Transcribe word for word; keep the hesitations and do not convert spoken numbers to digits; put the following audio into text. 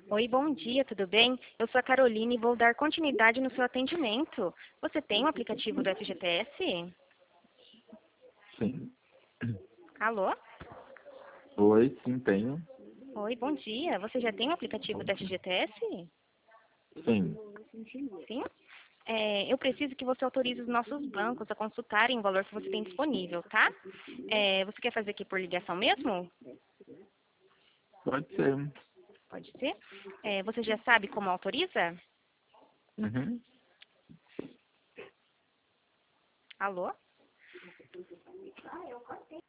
Oi, bom dia, tudo bem? Eu sou a Caroline e vou dar continuidade no seu atendimento. Você tem o aplicativo do F G T S? Sim. Alô? Oi, sim, tenho. Oi, bom dia. Você já tem o aplicativo Bom do dia. F G T S? Sim. Sim? É, eu preciso que você autorize os nossos bancos a consultarem o valor que você tem disponível, tá? É, você quer fazer aqui por ligação mesmo? Pode ser. Pode ser. É, você já sabe como autoriza? Uhum. Alô?